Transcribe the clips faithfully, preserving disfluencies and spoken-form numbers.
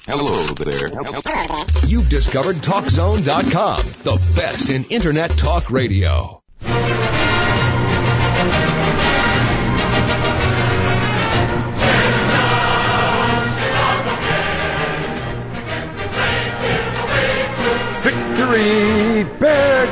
Hello there. You've discovered Talk Zone dot com, the best in Internet talk radio. Victory, bear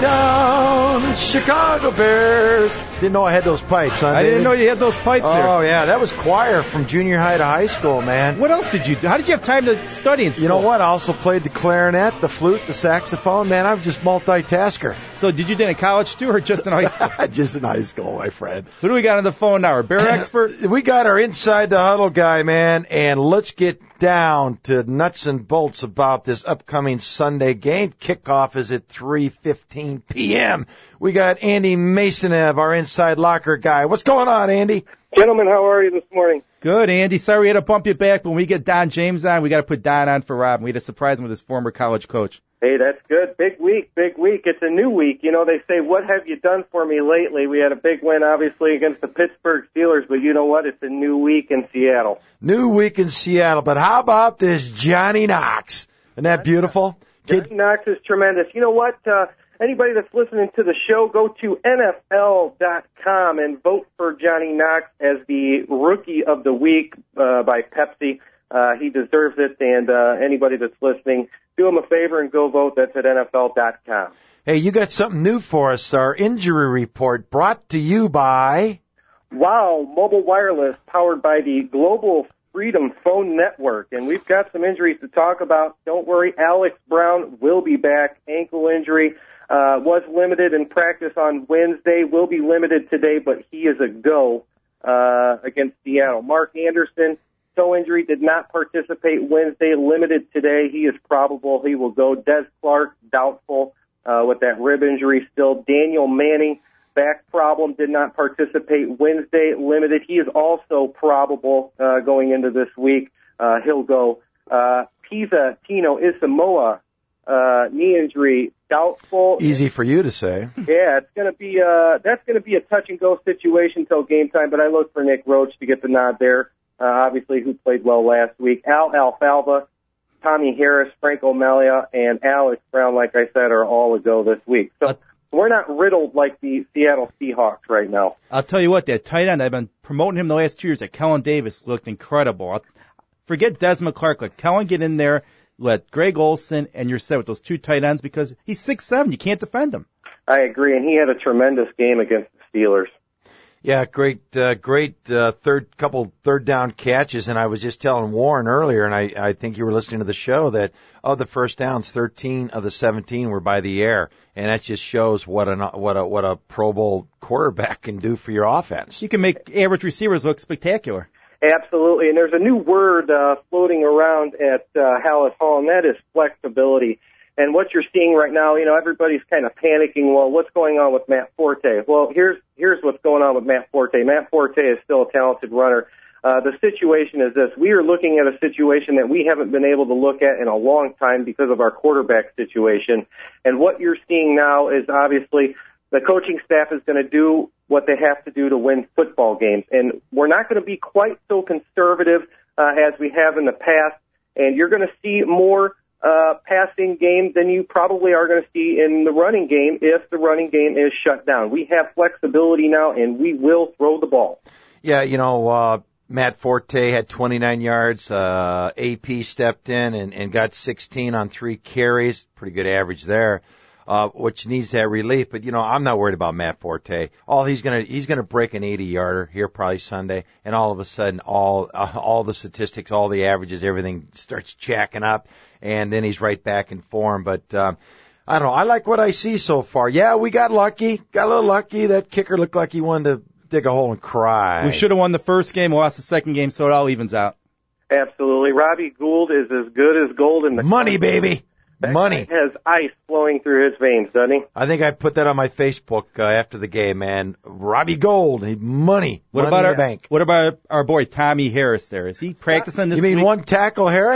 down, Chicago Bears. Didn't know I had those pipes, huh, I David? didn't know you had those pipes oh, there. Oh, yeah, that was choir from junior high to high school, man. What else did you do? How did you have time to study in school? You know what? I also played the clarinet, the flute, the saxophone. Man, I'm just multitasker. So did you do it in college, too, or just in high school? Just in high school, my friend. Who do we got on the phone now? Our bear expert? We got our Inside the Huddle guy, man, and let's get down to nuts and bolts about this upcoming Sunday game. Kickoff is at three fifteen p.m. We got Andy Masonev, our Inside Locker guy. What's going on, Andy? Gentlemen, how are you this morning? Good, Andy. Sorry we had to bump you back. When we get Don James on, we got to put Don on for Rob. We had to surprise him with his former college coach. Hey, that's good. Big week, big week. It's a new week. You know, they say, what have you done for me lately? We had a big win, obviously, against the Pittsburgh Steelers, but you know what? It's a new week in Seattle. New week in Seattle, but how about this Johnny Knox? Isn't that beautiful? Johnny Kid- Knox is tremendous. You know what? Uh, anybody that's listening to the show, go to N F L dot com and vote for Johnny Knox as the Rookie of the Week uh, by Pepsi. Uh, he deserves it, and uh, anybody that's listening, do him a favor and go vote. That's at N F L dot com. Hey, you got something new for us. Our injury report brought to you by Wow Mobile Wireless, powered by the Global Freedom Phone Network. And we've got some injuries to talk about. Don't worry, Alex Brown will be back. Ankle injury. Uh, was limited in practice on Wednesday. Will be limited today, but he is a go uh, against Seattle. Mark Anderson, toe injury, did not participate Wednesday, limited today. He is probable he will go. Des Clark, doubtful uh, with that rib injury still. Daniel Manning, back problem, did not participate Wednesday, limited. He is also probable uh, going into this week. Uh, he'll go. Uh, Pisa Tino Isamoa, uh, knee injury, doubtful. Easy for you to say. Yeah, it's gonna be uh, that's gonna be a touch and go situation till game time. But I look for Nick Roach to get the nod there. Uh, obviously, who played well last week. Al Alfalfa, Tommy Harris, Frank O'Malley, and Alex Brown, like I said, are all a go this week. So we're not riddled like the Seattle Seahawks right now. I'll tell you what, that tight end, I've been promoting him the last two years. That Kellen Davis looked incredible. I'll, forget Des McClark. Let Kellen get in there. Let Greg Olsen, and you're set with those two tight ends because he's six seven. You can't defend him. I agree, and he had a tremendous game against the Steelers. Yeah, great, uh, great uh, third couple third down catches, and I was just telling Warren earlier, and I, I think you were listening to the show, that of the first downs, thirteen of the seventeen were by the air, and that just shows what a what a what a Pro Bowl quarterback can do for your offense. You can make average receivers look spectacular. Absolutely, and there's a new word uh, floating around at uh, Hallis Hall, and that is flexibility. And what you're seeing right now, you know, everybody's kind of panicking. Well, what's going on with Matt Forte? Well, here's here's what's going on with Matt Forte. Matt Forte is still a talented runner. Uh, the situation is this. We are looking at a situation that we haven't been able to look at in a long time because of our quarterback situation. And what you're seeing now is obviously the coaching staff is going to do what they have to do to win football games. And we're not going to be quite so conservative uh, as we have in the past. And you're going to see more Uh, passing game than you probably are going to see in the running game if the running game is shut down. We have flexibility now, and we will throw the ball. Yeah, you know, uh, Matt Forte had twenty-nine yards. Uh, A P stepped in and, and got sixteen on three carries. Pretty good average there, uh, which needs that relief. But, you know, I'm not worried about Matt Forte. All he's going to, he's going to break an eighty-yarder here probably Sunday, and all of a sudden all, uh, all the statistics, all the averages, everything starts jacking up. And then he's right back in form. But um, I don't know. I like what I see so far. Yeah, we got lucky. Got a little lucky. That kicker looked like he wanted to dig a hole and cry. We should have won the first game, lost the second game, so it all evens out. Absolutely. Robbie Gould is as good as gold in the money, baby. That money. Guy has ice flowing through his veins, doesn't he? I think I put that on my Facebook uh, after the game, man. Robbie Gould, he, money. What money about in our the bank? What about our boy Tommy Harris? There is he practicing this week? You mean week? one tackle Harris?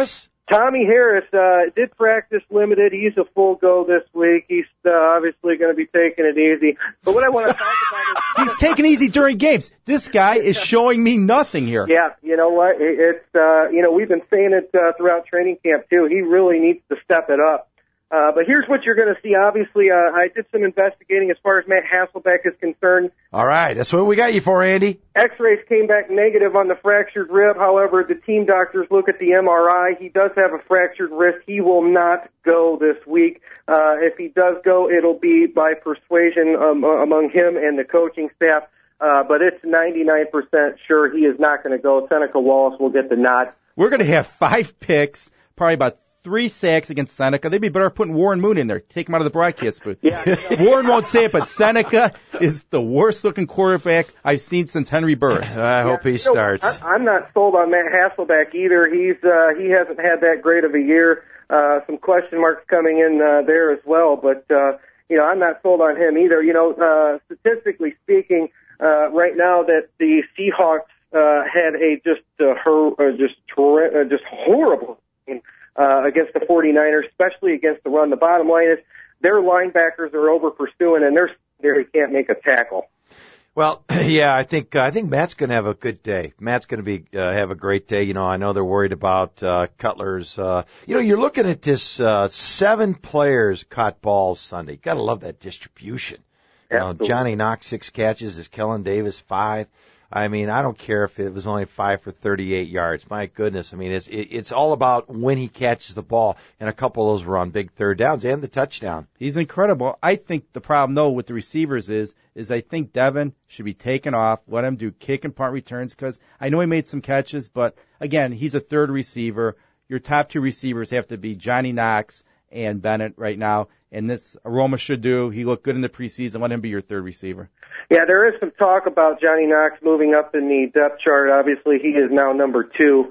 Tommy Harris uh, did practice limited. He's a full go this week. He's uh, obviously going to be taking it easy. But what I want to talk about is... He's taking it easy during games. This guy is showing me nothing here. Yeah, you know what? It's, uh, you know, we've been saying it uh, throughout training camp, too. He really needs to step it up. Uh, but here's what you're going to see. Obviously, uh, I did some investigating as far as Matt Hasselbeck is concerned. All right, that's what we got you for, Andy. X-rays came back negative on the fractured rib. However, the team doctors look at the M R I. He does have a fractured wrist. He will not go this week. Uh, if he does go, it'll be by persuasion um, among him and the coaching staff. Uh, but it's ninety-nine percent sure he is not going to go. Seneca Wallace will get the nod. We're going to have five picks, probably about three sacks against Seneca. They'd be better putting Warren Moon in there. Take him out of the broadcast booth. Yeah, Warren won't say it, but Seneca is the worst-looking quarterback I've seen since Henry Burris. I hope he starts. You know, I, I'm not sold on Matt Hasselbeck either. He's uh, he hasn't had that great of a year. Uh, some question marks coming in uh, there as well. But uh, you know, I'm not sold on him either. You know, uh, statistically speaking, uh, right now that the Seahawks uh, had a just uh, her, uh, just ter- uh, just horrible. Uh, against the 49ers, especially against the run. The bottom line is their linebackers are over pursuing, and they're they can't make a tackle. Well, yeah, I think uh, I think Matt's going to have a good day. Matt's going to be uh, have a great day. You know, I know they're worried about uh, Cutler's. Uh, you know, you're looking at this. Uh, seven players caught balls Sunday. Got to love that distribution. You know, Johnny Knox six catches, is Kellen Davis five. I mean, I don't care if it was only five for thirty-eight yards. My goodness. I mean, it's it, it's all about when he catches the ball, and a couple of those were on big third downs and the touchdown. He's incredible. I think the problem, though, with the receivers is, is I think Devin should be taken off, let him do kick and punt returns, because I know he made some catches, but, again, he's a third receiver. Your top two receivers have to be Johnny Knox and Bennett right now, and this Aroma should do. He looked good in the preseason. Let him be your third receiver. Yeah, there is some talk about Johnny Knox moving up in the depth chart. Obviously, he is now number two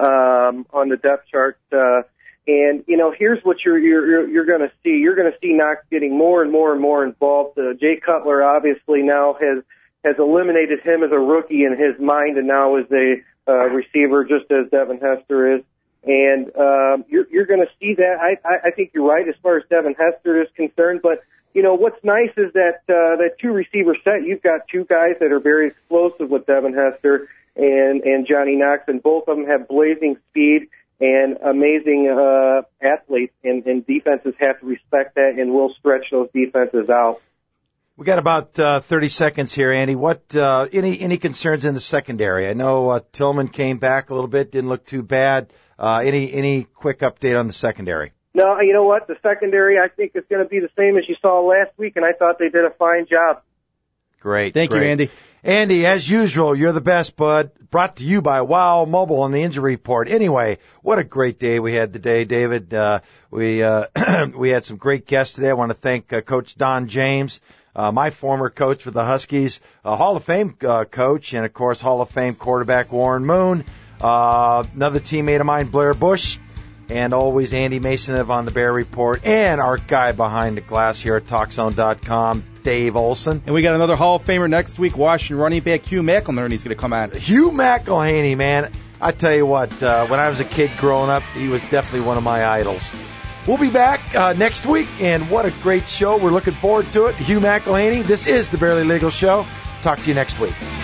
um, on the depth chart. Uh, and, you know, here's what you're you're you're going to see. You're going to see Knox getting more and more and more involved. Uh, Jay Cutler obviously now has has eliminated him as a rookie in his mind and now is a uh, receiver, just as Devin Hester is. And um, you're, you're going to see that. I, I, I think you're right as far as Devin Hester is concerned. But, you know, what's nice is that uh, that two-receiver set, you've got two guys that are very explosive with Devin Hester and, and Johnny Knox, and both of them have blazing speed and amazing uh, athletes, and, and defenses have to respect that and will stretch those defenses out. We got about uh, thirty seconds here, Andy. What uh, any any concerns in the secondary? I know uh, Tillman came back a little bit, didn't look too bad. Uh, any any quick update on the secondary? No, you know what? The secondary, I think, is going to be the same as you saw last week, and I thought they did a fine job. Great. Thank great. you, Andy. Andy, as usual, you're the best, bud. Brought to you by Wow Mobile on the injury report. Anyway, what a great day we had today, David. Uh, we uh, we had some great guests today. I want to thank uh, Coach Don James, uh, my former coach for the Huskies, a Hall of Fame uh, coach, and, of course, Hall of Fame quarterback Warren Moon. Uh, another teammate of mine, Blair Bush, and always Andy Mason on the Bear Report, and our guy behind the glass here at Talk Zone dot com, Dave Olson. And we got another Hall of Famer next week, Washington running back Hugh McElhenney. He's going to come on. Hugh McElhenney, man. I tell you what, uh, when I was a kid growing up, he was definitely one of my idols. We'll be back uh, next week, and what a great show. We're looking forward to it. Hugh McElhenney, this is the Barely Legal Show. Talk to you next week.